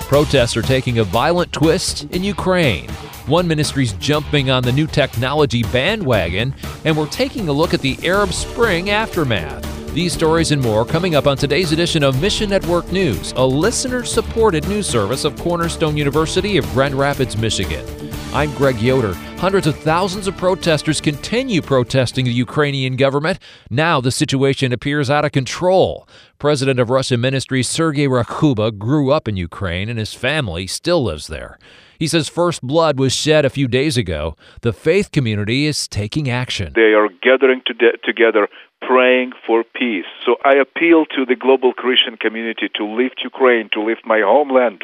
Protests are taking a violent twist in Ukraine. One ministry's jumping on the new technology bandwagon, and we're taking a look at the Arab Spring aftermath. These stories and more coming up on today's edition of Mission Network News, a listener-supported news service of Cornerstone University of Grand Rapids, Michigan. I'm Greg Yoder. Hundreds of thousands of protesters continue protesting the Ukrainian government. Now the situation appears out of control. President of Russian Ministries Sergei Rakhuba grew up in Ukraine, and his family still lives there. He says first blood was shed a few days ago. The faith community is taking action. They are gathering together, praying for peace. So I appeal to the global Christian community to lift Ukraine, to lift my homeland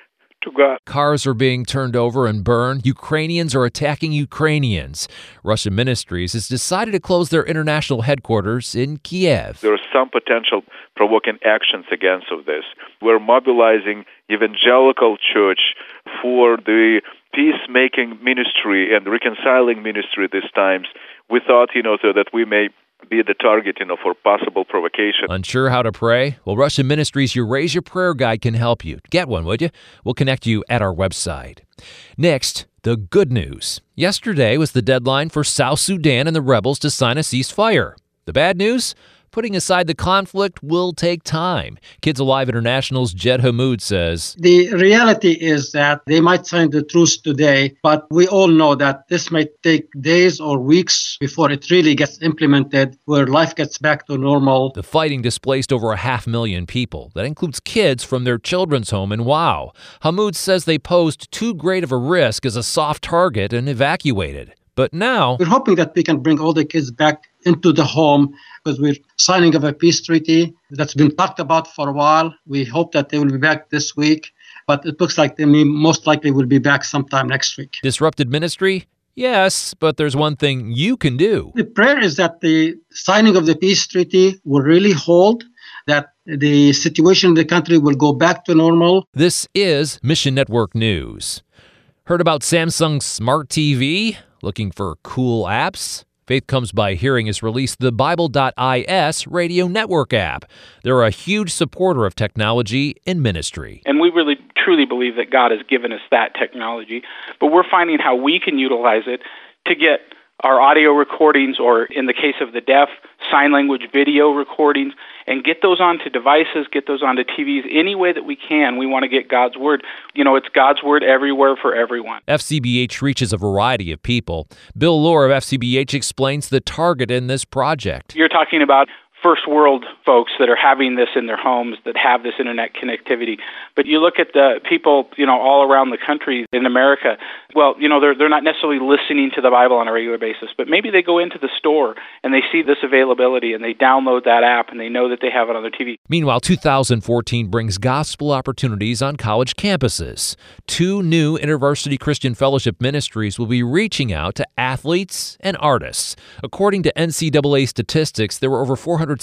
to God. Cars are being turned over and burned. Ukrainians are attacking Ukrainians. Russian Ministries has decided to close their international headquarters in Kiev. There are some potential provoking actions against of this. We're mobilizing evangelical church for the peacemaking ministry and reconciling ministry these times. We thought, so that we may be the target, for possible provocation. Unsure how to pray? Well, Russian Ministries Eurasia Prayer Guide can help you. Get one, would you? We'll connect you at our website. Next, the good news. Yesterday was the deadline for South Sudan and the rebels to sign a ceasefire. The bad news? Putting aside the conflict will take time. Kids Alive International's Jed Hammoud says, the reality is that they might sign the truce today, but we all know that this might take days or weeks before it really gets implemented, where life gets back to normal. The fighting displaced over 500,000 people. That includes kids from their children's home in Wau. Hammoud says they posed too great of a risk as a soft target and evacuated. But now we're hoping that we can bring all the kids back into the home because we're signing of a peace treaty that's been talked about for a while. We hope that they will be back this week, but it looks like they most likely will be back sometime next week. Disrupted ministry? Yes, but there's one thing you can do. The prayer is that the signing of the peace treaty will really hold, that the situation in the country will go back to normal. This is Mission Network News. Heard about Samsung Smart TV? Looking for cool apps? Faith Comes by Hearing has released the Bible.is radio network app. They're a huge supporter of technology and ministry. And we really truly believe that God has given us that technology, but we're finding how we can utilize it to get our audio recordings, or in the case of the deaf, sign language video recordings, and get those onto devices, get those onto TVs, any way that we can. We want to get God's Word. It's God's Word everywhere for everyone. FCBH reaches a variety of people. Bill Lohr of FCBH explains the target in this project. You're talking about first world folks that are having this in their homes, that have this internet connectivity. But you look at the people, all around the country in America, they're not necessarily listening to the Bible on a regular basis, but maybe they go into the store and they see this availability and they download that app and they know that they have it on their TV. Meanwhile, 2014 brings gospel opportunities on college campuses. 2 new InterVarsity Christian Fellowship ministries will be reaching out to athletes and artists. According to NCAA statistics, there were over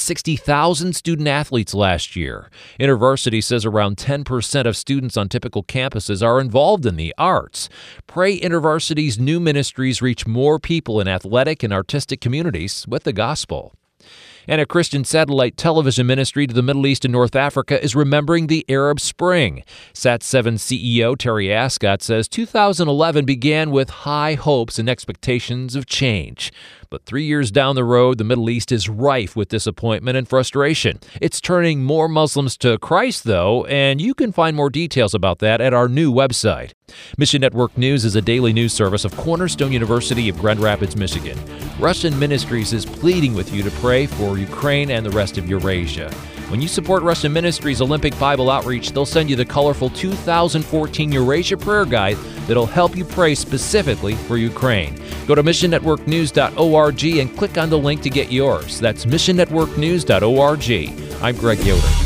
460,000 student athletes last year. InterVarsity says around 10% of students on typical campuses are involved in the arts. Pray InterVarsity's new ministries reach more people in athletic and artistic communities with the gospel. And a Christian satellite television ministry to the Middle East and North Africa is remembering the Arab Spring. Sat7 CEO Terry Ascott says 2011 began with high hopes and expectations of change. But 3 years down the road, the Middle East is rife with disappointment and frustration. It's turning more Muslims to Christ, though, and you can find more details about that at our new website. Mission Network News is a daily news service of Cornerstone University of Grand Rapids, Michigan. Russian Ministries is pleading with you to pray for Ukraine and the rest of Eurasia. When you support Russian Ministries Olympic Bible Outreach, they'll send you the colorful 2014 Eurasia Prayer Guide that'll help you pray specifically for Ukraine. Go to missionnetworknews.org and click on the link to get yours. That's missionnetworknews.org. I'm Greg Yoder.